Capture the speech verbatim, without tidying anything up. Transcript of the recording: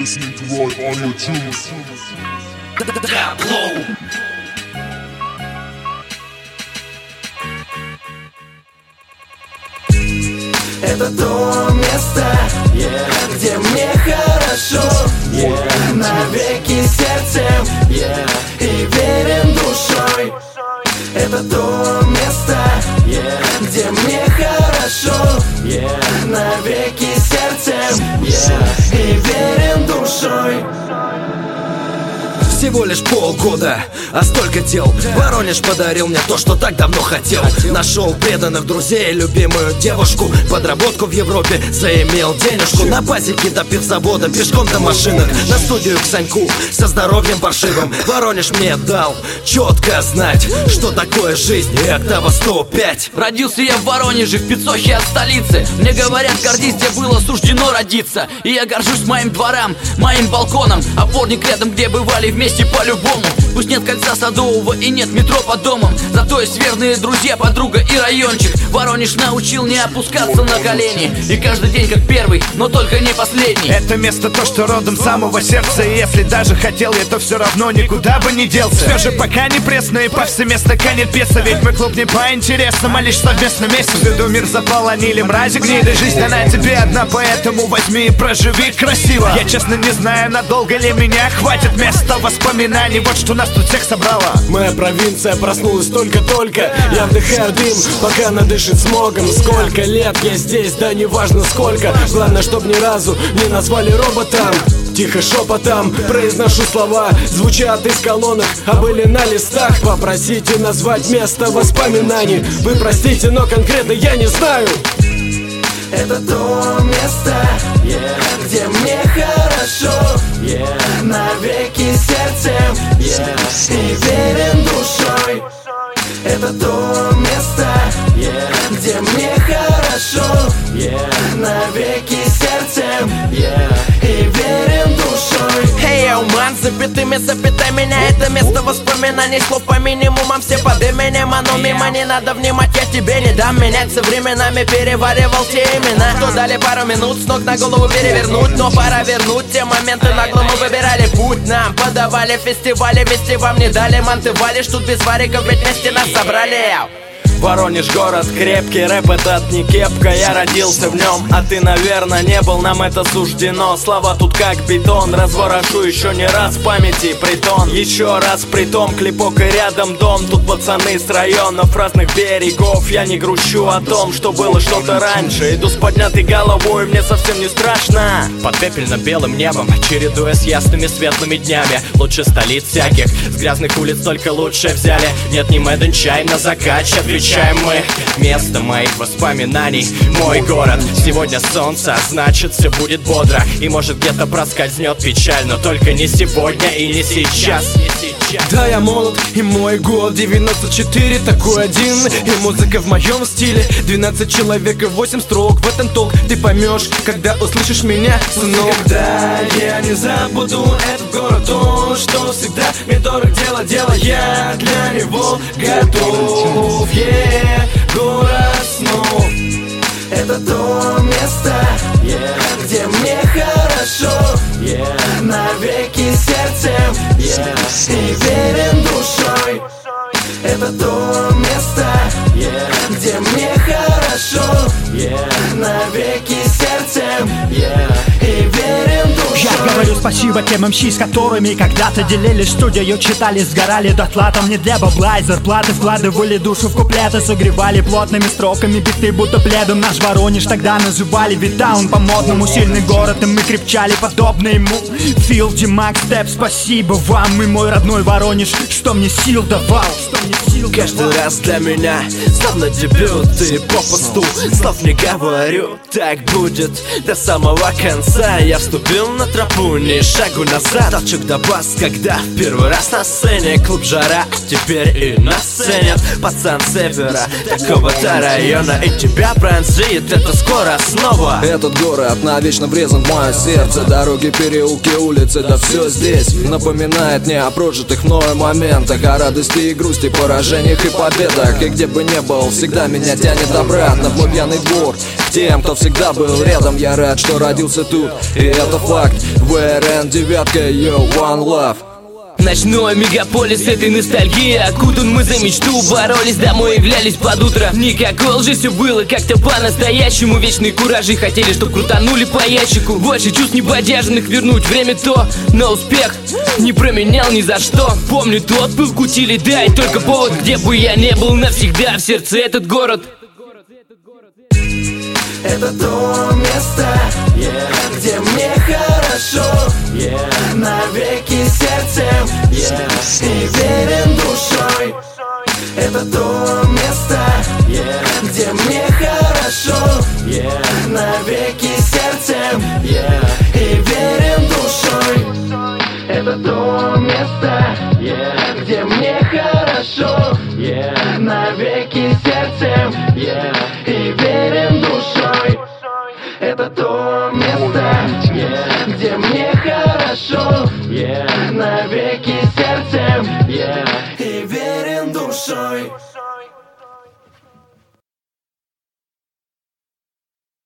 listening to Roy on your tunes. Это то место, yeah, где мне хорошо, yeah, навеки сердцем, yeah, и верен душой. Это то место, yeah, где мне хорошо, yeah, навеки сердцем, yeah, и верен душой. Всего лишь полгода, а столько дел. Воронеж подарил мне то, что так давно хотел. Нашел преданных друзей, любимую девушку. Подработку в Европе, заимел денежку. На пасеке до пивзавода, пешком до машинок. На студию к Саньку, со здоровьем паршивым. Воронеж мне дал четко знать, что такое жизнь и октава сто пять. Родился я в Воронеже, в Пицохе от столицы. Мне говорят, гордись, где было суждено родиться. И я горжусь моим дворам, моим балконом. Опорник рядом, где бывали вместе по-любому. Пусть нет кольца Садового и нет метро под домом, зато есть верные друзья, подруга и райончик. Воронеж научил не опускаться на колени, и каждый день как первый, но только не последний. Это место то, что родом самого сердца, и если даже хотел я, то все равно никуда бы не делся. Все же пока не пресно и повсеместно канет пьеса, ведь мы клуб не по интересам, а лишь совместно месяц. В виду мир заполонили мрази гниды, жизнь она тебе одна, поэтому возьми и проживи красиво. Я честно не знаю, надолго ли меня хватит места воспоминаний, вот что нас тут всех собрало. Моя провинция проснулась только-только. Я вдыхаю дым, пока надышит смогом. Сколько лет я здесь, да неважно сколько. Главное, чтоб ни разу не назвали роботом. Тихо шепотом произношу слова, звучат из колонок, а были на листах. Попросите назвать место воспоминаний. Вы простите, но конкретно я не знаю. Это то место, yeah, где мне хорошо, yeah, навеки сердцем, yeah, и верен душой. Это то место, yeah, где мне хорошо, yeah, навеки сердцем, yeah, и верен душой. Эй, yo, man, запятыми запятай меня. Это место воспоминаний, слов по минимумам, все под именем. Оно мимо, не надо внимать, я тебе не дам меняться. Временами переваривал те имена, что дали пару минут с ног на голову перевернуть. Но пора вернуть те моменты, нагло мы выбирали путь. Нам подавали фестивали, вести вам не дали. Манты валишь, тут без вариков, ведь вместе нас собрали. Воронеж город крепкий, рэп этот не кепка, я родился в нем, а ты, наверное, не был, нам это суждено. Слова тут как бетон, разворошу еще не раз в памяти притон. Еще раз притом, клипок и рядом дом, тут пацаны с районов разных берегов. Я не грущу о том, что было что-то раньше, иду с поднятой головой, мне совсем не страшно. Под пепельно-белым небом, чередуя с ясными светлыми днями. Лучше столиц всяких, с грязных улиц только лучше взяли. Нет, не Made in China, закач, отвечаем мы. Место моих воспоминаний, мой город. Сегодня солнце, а значит все будет бодро. И может где-то проскользнет печаль, но только не сегодня и не сейчас, не сейчас. Да, я молод, и мой год девяносто четыре, такой один. И музыка в моем стиле, двенадцать человек и восемь строк. В этом толк ты поймешь, когда услышишь меня, сынок. Когда я не забуду этот город, он, что всегда мне дорог, дело, дело, я для него готов, yeah. Город снов. Это то место, yeah, где мне хорошо, yeah, навеки сердцем, yeah, и верен душой. Это то место, yeah, где мне хорошо, yeah, навеки сердцем, yeah, и верен душой. Я говорю спасибо тем эм си, с которыми когда-то делились студию, читали, сгорали дотла. Там не для бабла и зарплаты, вкладывали душу в куплеты, согревали плотными строками биты, будто пледом. Наш Воронеж тогда называли Витаун, по-модному сильный город, и мы крепчали подобно ему. Фил, Димак, Степ, спасибо вам и мой родной Воронеж, что мне сил давал, что мне сил давал. Каждый раз для меня словно дебют, и попусту слов не говорю. Так будет до самого конца. Я вступил на тропу, не шагу назад. Толчок до бас, когда в первый раз на сцене. Клуб жара, а теперь и нас ценят. Пацан севера, такого-то района, и тебя пронзит это скоро снова. Этот город навечно врезан в мое сердце. Дороги, переулки, улицы, да все здесь напоминает мне о прожитых мною моментах, о радости и грусти, поражениях и победах. И где бы ни был, всегда меня тянет обратно в мой пьяный двор, к тем, кто всегда был рядом. Я рад, что родился тут, и это факт. ВРН Эн девятка, yo, one love. Ночной мегаполис этой ностальгии. Окутан мы за мечту, боролись, домой являлись под утро. Никакой лжи, все было как-то по-настоящему. Вечные куражи хотели, чтоб крутанули по ящику. Больше чувств небодяжных вернуть время то. Но успех не променял ни за что. Помню тот пыл кутили, дай только повод. Где бы я не был, навсегда в сердце этот город. Это то место, yeah, где мне хорошо, yeah, навеки сердцем, yeah, и верен душой. Это то место, yeah, где мне хорошо, yeah, навеки сердцем, yeah, и верен душой. Это то место, yeah, где мне хорошо, yeah, навеки сердцем, yeah, и верен душой. Это то место, yeah, где мне хорошо, yeah, навеки сердцем, yeah, и верен душой.